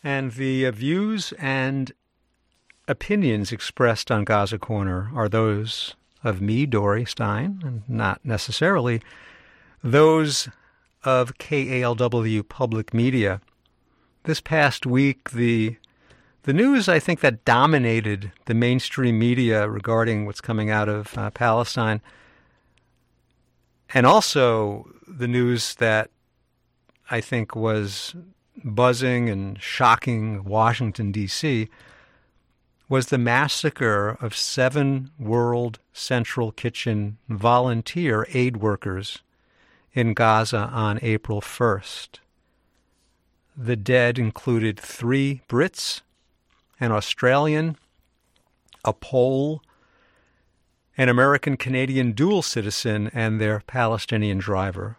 And the views and opinions expressed on Gaza Corner are those of me, Dory Stein, and not necessarily those of KALW Public Media. This past week, the news, I think, that dominated the mainstream media regarding what's coming out of Palestine, and also the news that I think was buzzing and shocking Washington, D.C., was the massacre of 7 World Central Kitchen volunteer aid workers in Gaza on April 1st. The dead included 3 Brits, an Australian, a Pole, an American-Canadian dual citizen, and their Palestinian driver.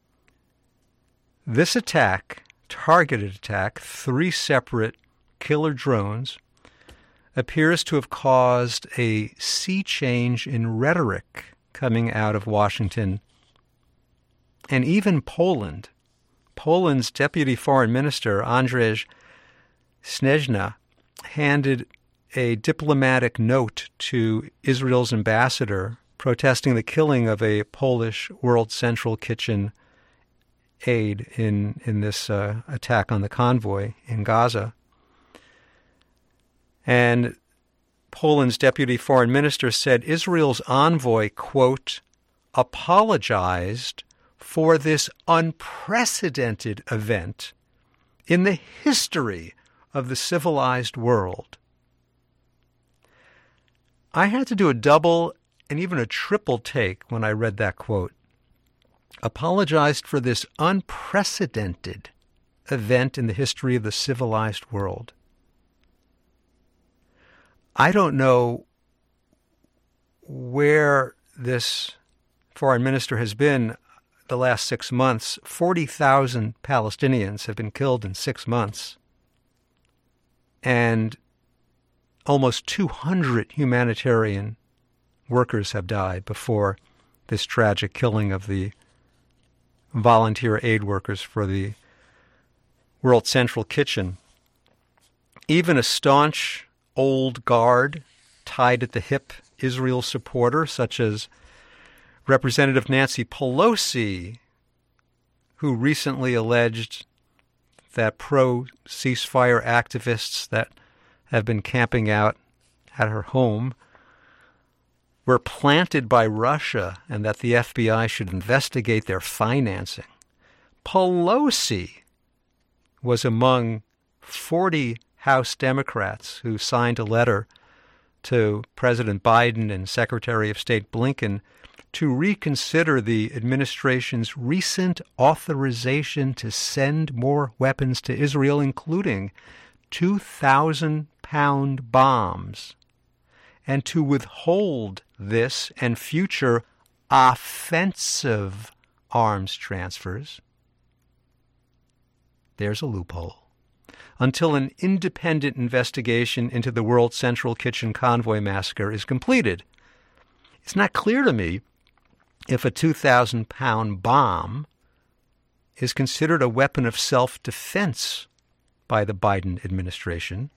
This attack, targeted attack, 3 separate killer drones, appears to have caused a sea change in rhetoric coming out of Washington and even Poland. Poland's Deputy Foreign Minister, Andrzej Snezhna, handed a diplomatic note to Israel's ambassador protesting the killing of a Polish World Central Kitchen aide in this attack on the convoy in Gaza. And Poland's Deputy Foreign Minister said Israel's envoy, quote, apologized for this unprecedented event in the history of the civilized world. I had to do a double and even a triple take when I read that quote. Apologized for this unprecedented event in the history of the civilized world. I don't know where this foreign minister has been the last 6 months. 40,000 Palestinians have been killed in 6 months. And almost 200 humanitarian workers have died before this tragic killing of the volunteer aid workers for the World Central Kitchen. Even a staunch old guard, tied at the hip Israel supporter, such as Representative Nancy Pelosi, who recently alleged that pro-ceasefire activists that have been camping out at her home were planted by Russia and that the FBI should investigate their financing. Pelosi was among 40 House Democrats who signed a letter to President Biden and Secretary of State Blinken to reconsider the administration's recent authorization to send more weapons to Israel, including 2,000-pound bombs, and to withhold this and future offensive arms transfers. There's a loophole. Until an independent investigation into the World Central Kitchen convoy massacre is completed. It's not clear to me if a 2,000-pound bomb is considered a weapon of self-defense by the Biden administration.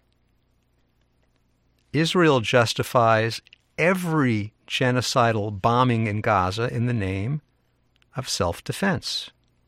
Israel justifies every genocidal bombing in Gaza in the name of self-defense.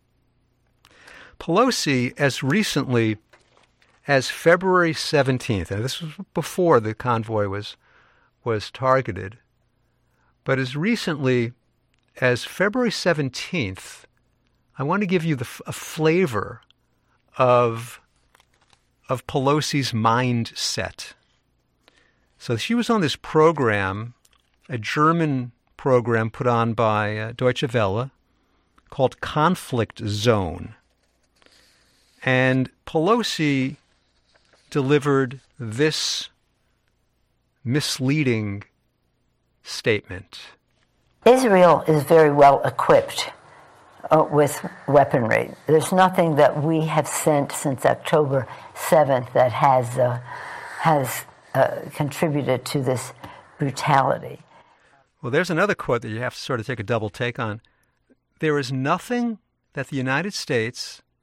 Pelosi, as recently as February 17th, and this was before the convoy was targeted, but as recently as February 17th, I want to give you a flavor of Pelosi's mindset. So she was on this program, a German program put on by Deutsche Welle called Conflict Zone. And Pelosi delivered this misleading statement. Israel is very well equipped with weaponry. There's nothing that we have sent since October 7th that has contributed to this brutality. Well, there's another quote that you have to sort of take a double take on. There is nothing that the United States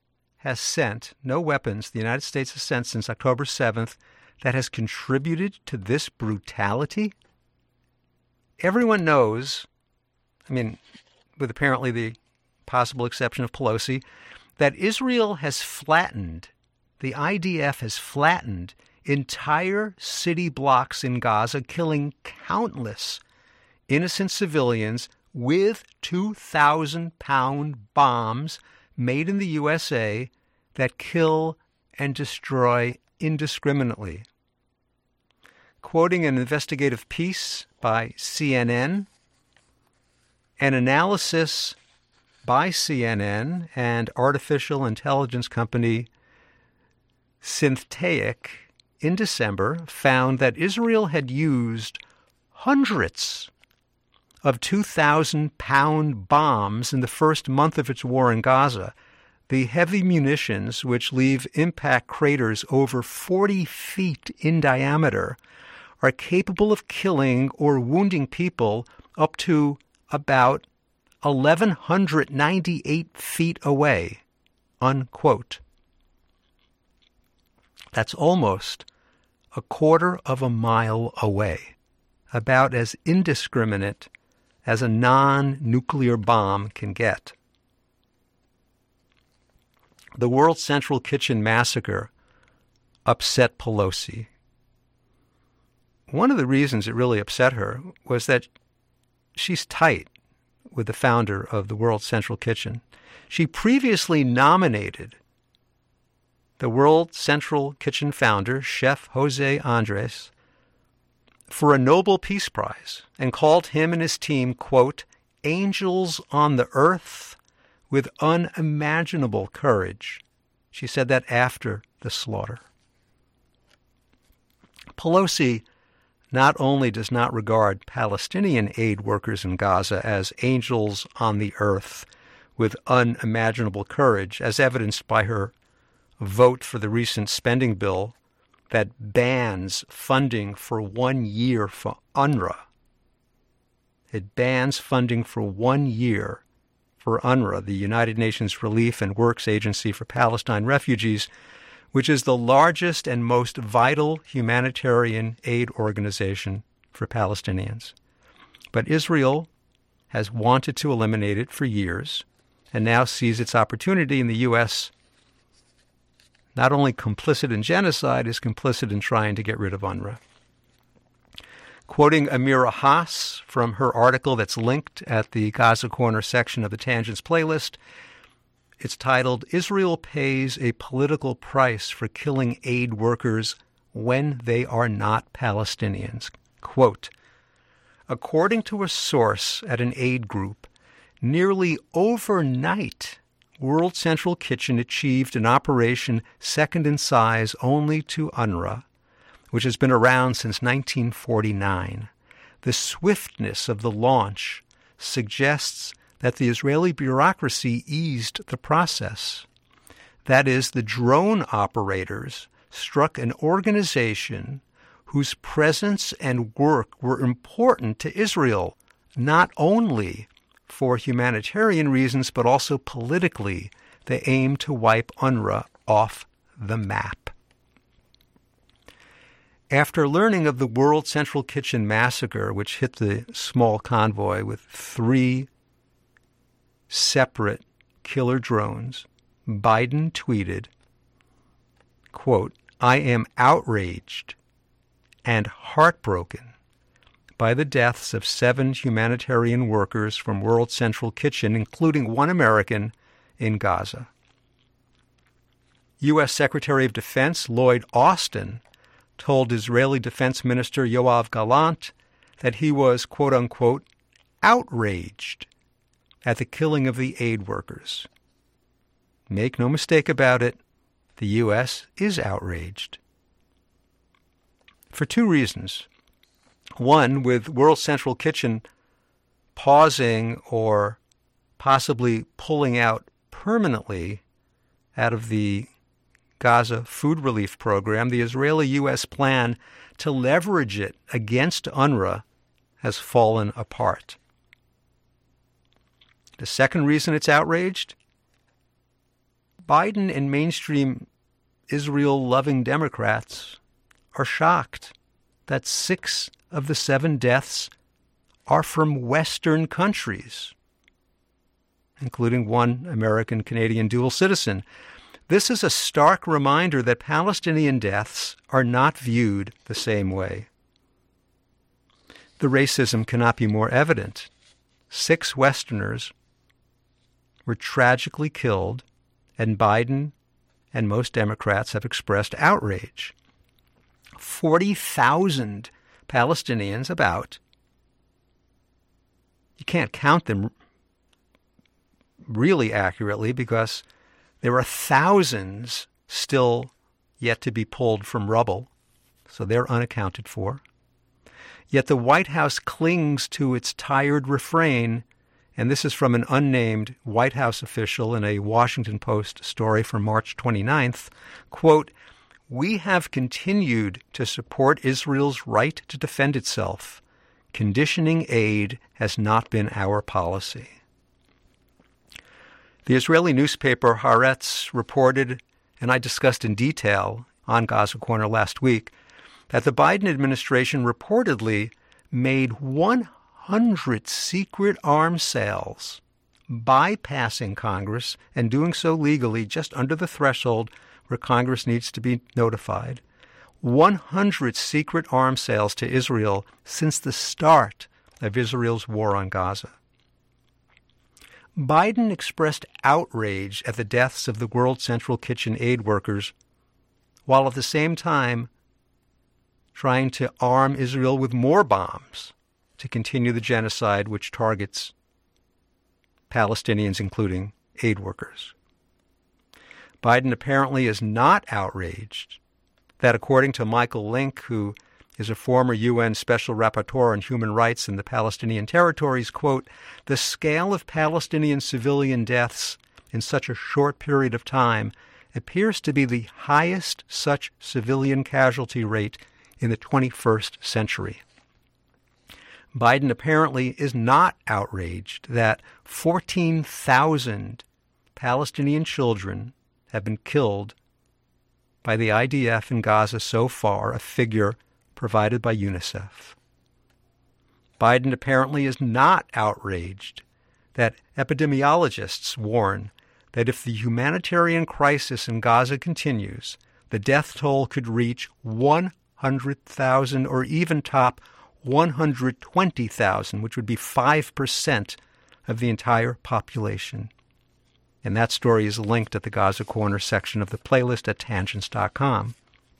has sent, no weapons the United States has sent since October 7th that has contributed to this brutality? Everyone knows, I mean, with apparently the possible exception of Pelosi, that Israel has flattened, the IDF has flattened entire city blocks in Gaza, killing countless innocent civilians with 2,000-pound bombs made in the USA that kill and destroy indiscriminately. Quoting an investigative piece by CNN, an analysis by CNN and artificial intelligence company Synthetaic in December found that Israel had used hundreds of 2,000-pound bombs in the first month of its war in Gaza. The heavy munitions, which leave impact craters over 40 feet in diameter, are capable of killing or wounding people up to about 1,198 feet away, unquote. That's almost a quarter of a mile away, about as indiscriminate as a non-nuclear bomb can get. The World Central Kitchen massacre upset Pelosi. One of the reasons it really upset her was that she's tight with the founder of the World Central Kitchen. She previously nominated the World Central Kitchen founder, Chef Jose Andres, for a Nobel Peace Prize and called him and his team, quote, angels on the earth with unimaginable courage. She said that after the slaughter. Pelosi not only does not regard Palestinian aid workers in Gaza as angels on the earth with unimaginable courage, as evidenced by her vote for the recent spending bill that bans funding for 1 year for UNRWA. It bans funding for 1 year for UNRWA, the United Nations Relief and Works Agency for Palestine Refugees, which is the largest and most vital humanitarian aid organization for Palestinians. But Israel has wanted to eliminate it for years and now sees its opportunity, in the U.S. not only complicit in genocide, is complicit in trying to get rid of UNRWA. Quoting Amira Haas from her article that's linked at the Gaza Corner section of the Tangents playlist, it's titled, Israel Pays a Political Price for Killing Aid Workers When They Are Not Palestinians. Quote, according to a source at an aid group, nearly overnight, World Central Kitchen achieved an operation second in size only to UNRWA, which has been around since 1949. The swiftness of the launch suggests that the Israeli bureaucracy eased the process. That is, the drone operators struck an organization whose presence and work were important to Israel, not only for humanitarian reasons, but also politically. They aimed to wipe UNRWA off the map. After learning of the World Central Kitchen massacre, which hit the small convoy with 3 separate killer drones, Biden tweeted, quote, I am outraged and heartbroken by the deaths of 7 humanitarian workers from World Central Kitchen, including 1 American, in Gaza. U.S. Secretary of Defense Lloyd Austin told Israeli Defense Minister Yoav Gallant that he was, quote-unquote, outraged at the killing of the aid workers. Make no mistake about it, the U.S. is outraged. For 2 reasons. One, with World Central Kitchen pausing or possibly pulling out permanently out of the Gaza food relief program, the Israeli-U.S. plan to leverage it against UNRWA has fallen apart. The second reason it's outraged, Biden and mainstream Israel-loving Democrats are shocked that 6 of the 7 deaths are from Western countries, including one American-Canadian dual citizen. This is a stark reminder that Palestinian deaths are not viewed the same way. The racism cannot be more evident. 6 Westerners were tragically killed, and Biden and most Democrats have expressed outrage. 40,000 Palestinians, about. You can't count them really accurately because there are thousands still yet to be pulled from rubble, so they're unaccounted for. Yet the White House clings to its tired refrain, and this is from an unnamed White House official in a Washington Post story from March 29th, quote, "We have continued to support Israel's right to defend itself. Conditioning aid has not been our policy." The Israeli newspaper Haaretz reported, and I discussed in detail on Gaza Corner last week, that the Biden administration reportedly made 100 secret arms sales, bypassing Congress and doing so legally just under the threshold where Congress needs to be notified. 100 secret arms sales to Israel since the start of Israel's war on Gaza. Biden expressed outrage at the deaths of the World Central Kitchen aid workers, while at the same time trying to arm Israel with more bombs to continue the genocide which targets Palestinians, including aid workers. Biden apparently is not outraged that, according to Michael Link, who is a former UN Special Rapporteur on Human Rights in the Palestinian territories, quote, "The scale of Palestinian civilian deaths in such a short period of time appears to be the highest such civilian casualty rate in the 21st century." Biden apparently is not outraged that 14,000 Palestinian children have been killed by the IDF in Gaza so far, a figure provided by UNICEF. Biden apparently is not outraged that epidemiologists warn that if the humanitarian crisis in Gaza continues, the death toll could reach 100,000 or even top 120,000, which would be 5% of the entire population. And that story is linked at the Gaza Corner section of the playlist at tangents.com.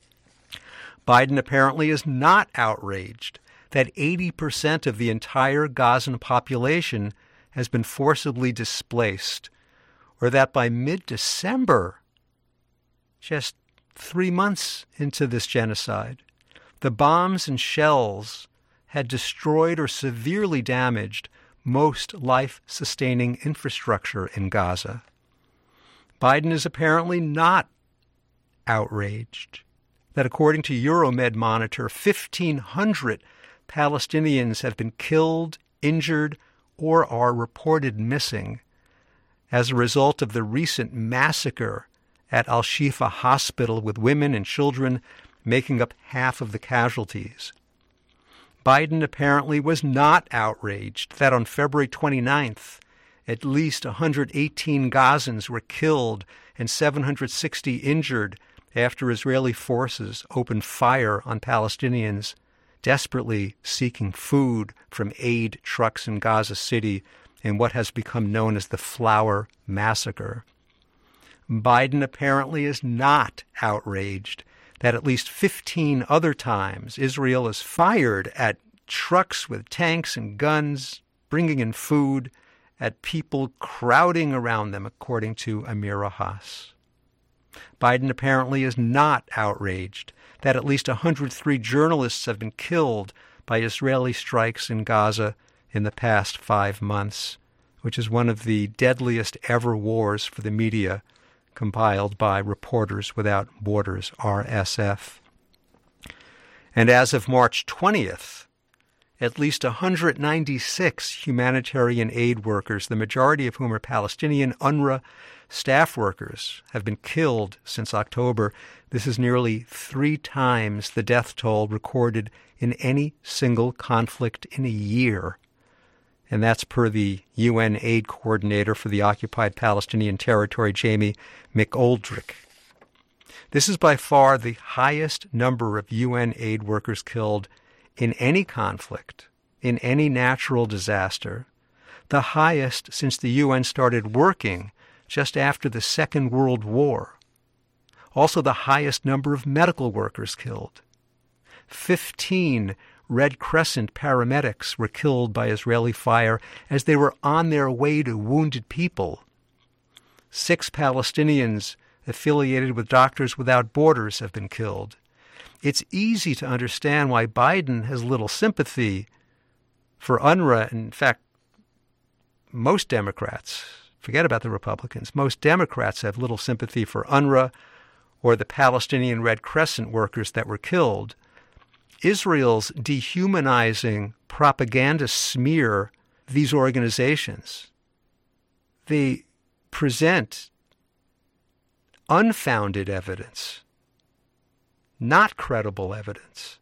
Biden apparently is not outraged that 80% of the entire Gazan population has been forcibly displaced, or that by mid-December, just 3 months into this genocide, the bombs and shells had destroyed or severely damaged most life-sustaining infrastructure in Gaza. Biden is apparently not outraged that, according to Euromed Monitor, 1,500 Palestinians have been killed, injured, or are reported missing as a result of the recent massacre at Al-Shifa Hospital, with women and children making up half of the casualties. Biden apparently was not outraged that on February 29th, at least 118 Gazans were killed and 760 injured after Israeli forces opened fire on Palestinians desperately seeking food from aid trucks in Gaza City in what has become known as the Flower Massacre. Biden apparently is not outraged that at least 15 other times Israel has fired at trucks with tanks and guns, bringing in food, at people crowding around them, according to Amira Haas. Biden apparently is not outraged that at least 103 journalists have been killed by Israeli strikes in Gaza in the past 5 months, which is one of the deadliest ever wars for the media, compiled by Reporters Without Borders, RSF. And as of March 20th, At least 196 humanitarian aid workers, the majority of whom are Palestinian UNRWA staff workers, have been killed since October. This is nearly 3 times the death toll recorded in any single conflict in a year. And that's per the UN aid coordinator for the occupied Palestinian territory, Jamie McGoldrick. This is by far the highest number of UN aid workers killed in any conflict, in any natural disaster, the highest since the UN started working just after the Second World War. Also the highest number of medical workers killed. 15 Red Crescent paramedics were killed by Israeli fire as they were on their way to wounded people. 6 Palestinians affiliated with Doctors Without Borders have been killed. It's easy to understand why Biden has little sympathy for UNRWA. In fact, most Democrats, forget about the Republicans, most Democrats have little sympathy for UNRWA or the Palestinian Red Crescent workers that were killed. Israel's dehumanizing propaganda smear these organizations. They present unfounded evidence, not credible evidence.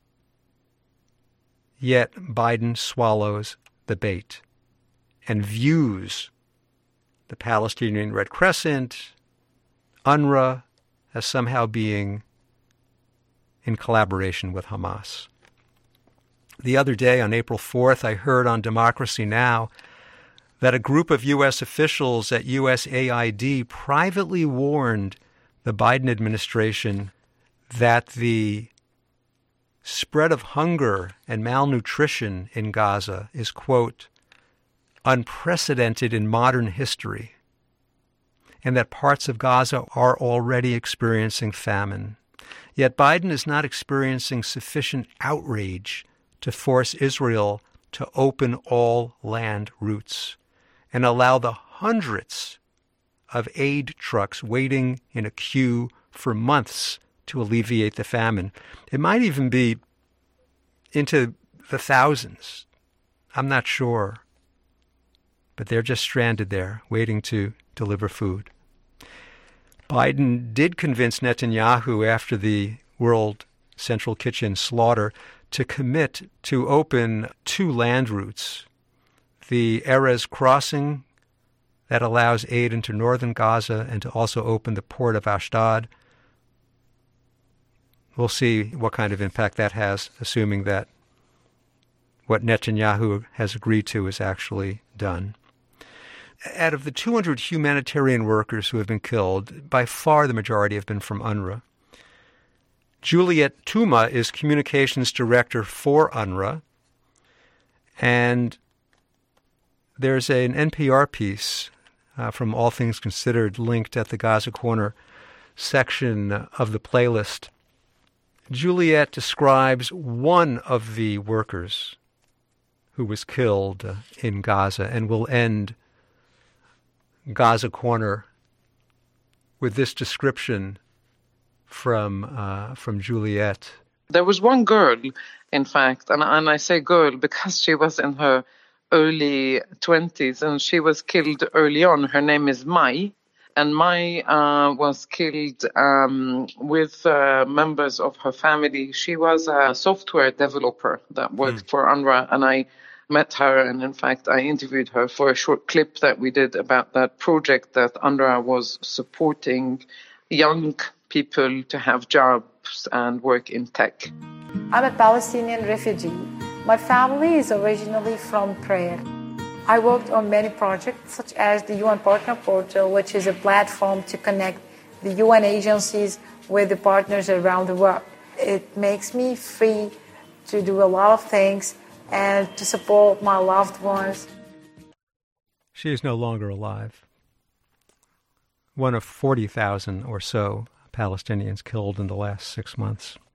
Yet Biden swallows the bait and views the Palestinian Red Crescent, UNRWA, as somehow being in collaboration with Hamas. The other day, on April 4th, I heard on Democracy Now! That a group of U.S. officials at USAID privately warned the Biden administration that the spread of hunger and malnutrition in Gaza is, quote, unprecedented in modern history, and that parts of Gaza are already experiencing famine. Yet Biden is not experiencing sufficient outrage to force Israel to open all land routes and allow the hundreds of aid trucks waiting in a queue for months to alleviate the famine. It might even be into the thousands. I'm not sure. But they're just stranded there, waiting to deliver food. Biden did convince Netanyahu after the World Central Kitchen slaughter to commit to open 2 land routes. The Erez crossing that allows aid into northern Gaza and to also open the port of Ashdod. We'll see what kind of impact that has, assuming that what Netanyahu has agreed to is actually done. Out of the 200 humanitarian workers who have been killed, by far the majority have been from UNRWA. Juliet Tuma is communications director for UNRWA, and there's an NPR piece from All Things Considered linked at the Gaza Corner section of the playlist. Juliet describes one of the workers who was killed in Gaza, and will end Gaza Corner with this description from Juliet. There was one girl, in fact, and I say girl because she was in her early 20s and she was killed early on. Her name is Mai, and Mai was killed with members of her family. She was a software developer that worked for UNRWA, and I met her, and in fact I interviewed her for a short clip that we did about that project that UNRWA was supporting young people to have jobs and work in tech. I'm a Palestinian refugee. My family is originally from Prayer. I worked on many projects such as the UN Partner Portal, which is a platform to connect the UN agencies with the partners around the world. It makes me free to do a lot of things and to support my loved ones. She is no longer alive. One of 40,000 or so Palestinians killed in the last 6 months.